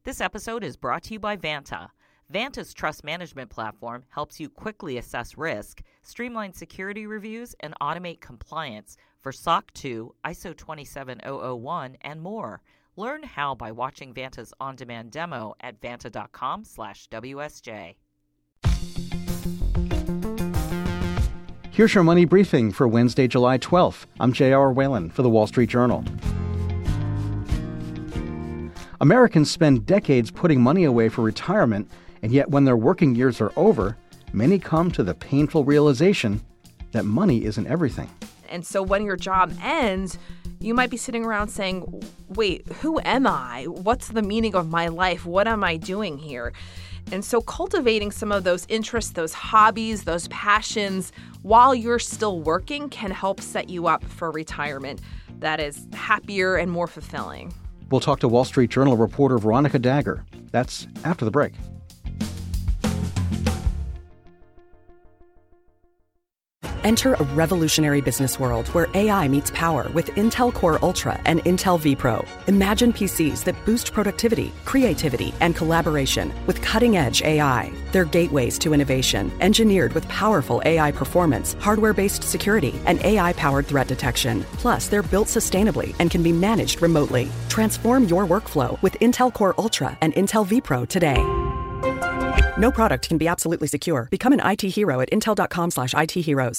This episode is brought to you by Vanta. Vanta's trust management platform helps you quickly assess risk, streamline security reviews, and automate compliance for SOC 2, ISO 27001, and more. Learn how by watching Vanta's on-demand demo at vanta.com/WSJ. Here's your money briefing for Wednesday, July 12th. I'm J.R. Whalen for The Wall Street Journal. Americans spend decades putting money away for retirement, and yet when their working years are over, many come to the painful realization that money isn't everything. And so when your job ends, you might be sitting around saying, wait, who am I? What's the meaning of my life? What am I doing here? And so cultivating some of those interests, those hobbies, those passions while you're still working can help set you up for retirement that is happier and more fulfilling. We'll talk to Wall Street Journal reporter Veronica Dagher. That's after the break. Enter a revolutionary business world where AI meets power with Intel Core Ultra and Intel vPro. Imagine PCs that boost productivity, creativity, and collaboration with cutting-edge AI. They're gateways to innovation, engineered with powerful AI performance, hardware-based security, and AI-powered threat detection. Plus, they're built sustainably and can be managed remotely. Transform your workflow with Intel Core Ultra and Intel vPro today. No product can be absolutely secure. Become an IT hero at intel.com/ITheroes.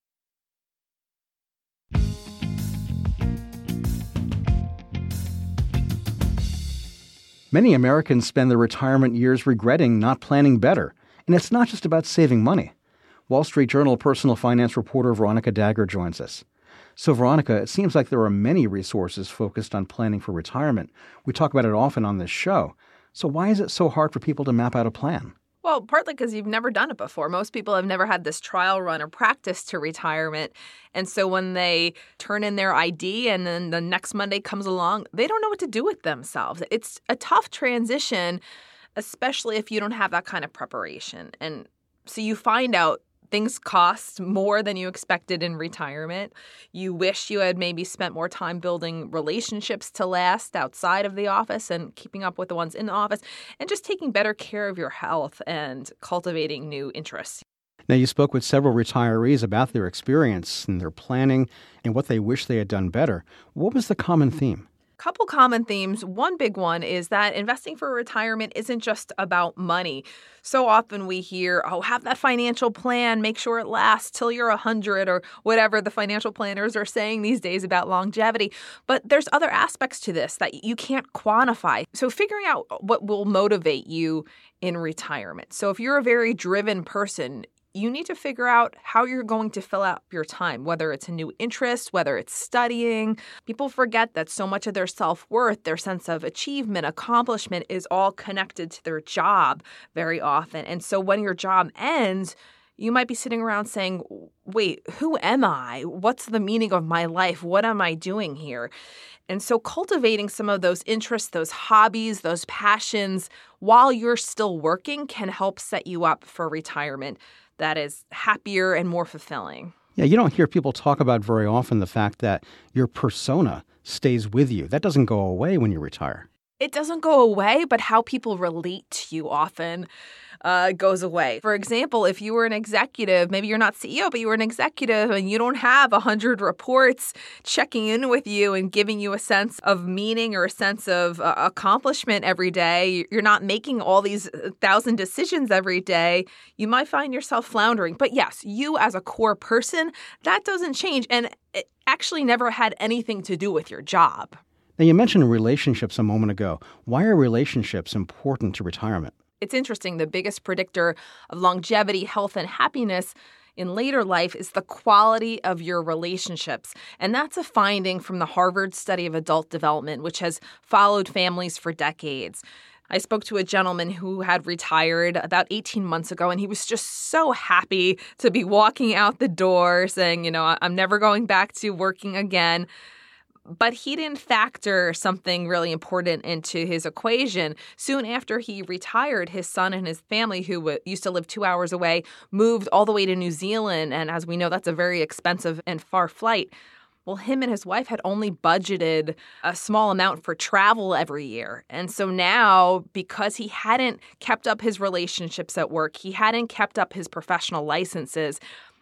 Many Americans spend their retirement years regretting not planning better. And it's not just about saving money. Wall Street Journal personal finance reporter Veronica Dagher joins us. So, Veronica, it seems like there are many resources focused on planning for retirement. We talk about it often on this show. So why is it so hard for people to map out a plan? Well, partly because you've never done it before. Most people have never had this trial run or practice to retirement. And so when they turn in their ID and then the next Monday comes along, they don't know what to do with themselves. It's a tough transition, especially if you don't have that kind of preparation. And so you find out things cost more than you expected in retirement. You wish you had maybe spent more time building relationships to last outside of the office and keeping up with the ones in the office and just taking better care of your health and cultivating new interests. Now, you spoke with several retirees about their experience and their planning and what they wish they had done better. What was the common theme? Couple common themes. One big one is that investing for retirement isn't just about money. So often we hear, have that financial plan, make sure it lasts till you're 100 or whatever the financial planners are saying these days about longevity. But there's other aspects to this that you can't quantify. So figuring out what will motivate you in retirement. So if you're a very driven person, you need to figure out how you're going to fill out your time, whether it's a new interest, whether it's studying. People forget that so much of their self-worth, their sense of achievement, accomplishment is all connected to their job very often. And so when your job ends, you might be sitting around saying, wait, who am I? What's the meaning of my life? What am I doing here? And so cultivating some of those interests, those hobbies, those passions while you're still working can help set you up for retirement that is happier and more fulfilling. Yeah, you don't hear people talk about very often the fact that your persona stays with you. That doesn't go away when you retire. It doesn't go away, but how people relate to you often goes away. For example, if you were an executive, maybe you're not CEO, but you were an executive and you don't have 100 reports checking in with you and giving you a sense of meaning or a sense of accomplishment every day. You're not making all these 1,000 decisions every day. You might find yourself floundering. But yes, you as a core person, that doesn't change. And it actually never had anything to do with your job. Now, you mentioned relationships a moment ago. Why are relationships important to retirement? It's interesting. The biggest predictor of longevity, health, and happiness in later life is the quality of your relationships. And that's a finding from the Harvard Study of Adult Development, which has followed families for decades. I spoke to a gentleman who had retired about 18 months ago, and he was just so happy to be walking out the door saying, I'm never going back to working again. But he didn't factor something really important into his equation. Soon after he retired, his son and his family, who used to live 2 hours away, moved all the way to New Zealand. And as we know, that's a very expensive and far flight. Well, him and his wife had only budgeted a small amount for travel every year. And so now, because he hadn't kept up his relationships at work, he hadn't kept up his professional licenses,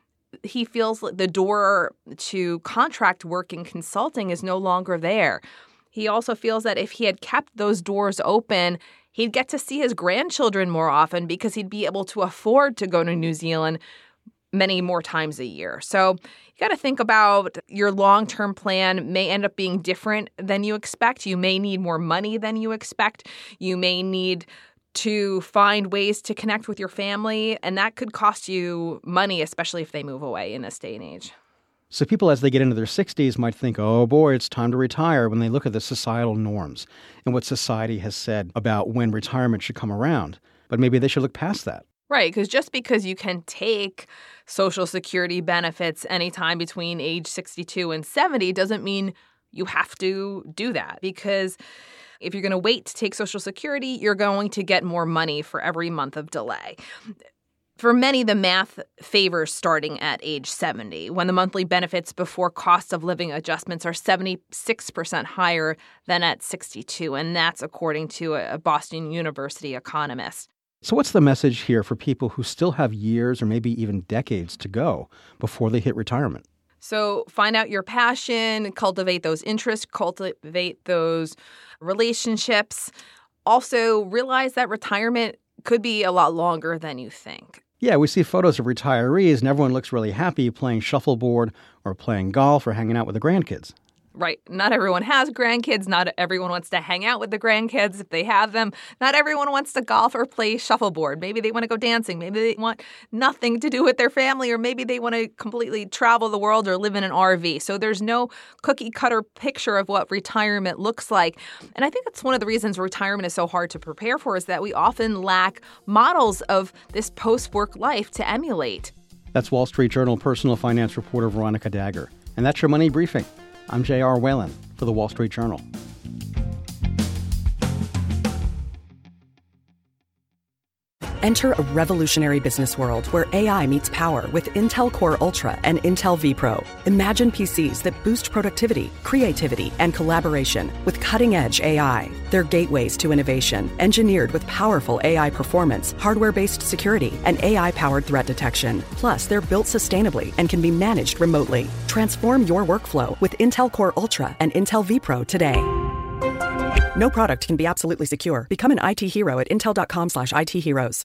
he feels like the door to contract work and consulting is no longer there. He also feels that if he had kept those doors open, he'd get to see his grandchildren more often because he'd be able to afford to go to New Zealand many more times a year. So you got to think about your long-term plan may end up being different than you expect. You may need more money than you expect. You may need to find ways to connect with your family, and that could cost you money, especially if they move away in this day and age. So people, as they get into their 60s, might think, oh boy, it's time to retire, when they look at the societal norms and what society has said about when retirement should come around. But maybe they should look past that. Right, because just because you can take Social Security benefits anytime between age 62 and 70 doesn't mean you have to do that. Because if you're going to wait to take Social Security, you're going to get more money for every month of delay. For many, the math favors starting at age 70, when the monthly benefits before cost of living adjustments are 76% higher than at 62, and that's according to a Boston University economist. So what's the message here for people who still have years or maybe even decades to go before they hit retirement? So find out your passion, cultivate those interests, cultivate those relationships. Also realize that retirement could be a lot longer than you think. Yeah, we see photos of retirees and everyone looks really happy playing shuffleboard or playing golf or hanging out with the grandkids. Right. Not everyone has grandkids. Not everyone wants to hang out with the grandkids if they have them. Not everyone wants to golf or play shuffleboard. Maybe they want to go dancing. Maybe they want nothing to do with their family, or maybe they want to completely travel the world or live in an RV. So there's no cookie cutter picture of what retirement looks like. And I think that's one of the reasons retirement is so hard to prepare for, is that we often lack models of this post-work life to emulate. That's Wall Street Journal personal finance reporter Veronica Dagher. And that's your Money Briefing. I'm J.R. Whalen for The Wall Street Journal. Enter a revolutionary business world where AI meets power with Intel Core Ultra and Intel vPro. Imagine PCs that boost productivity, creativity, and collaboration with cutting-edge AI. They're gateways to innovation, engineered with powerful AI performance, hardware-based security, and AI-powered threat detection. Plus, they're built sustainably and can be managed remotely. Transform your workflow with Intel Core Ultra and Intel vPro today. No product can be absolutely secure. Become an IT hero at intel.com/IT heroes.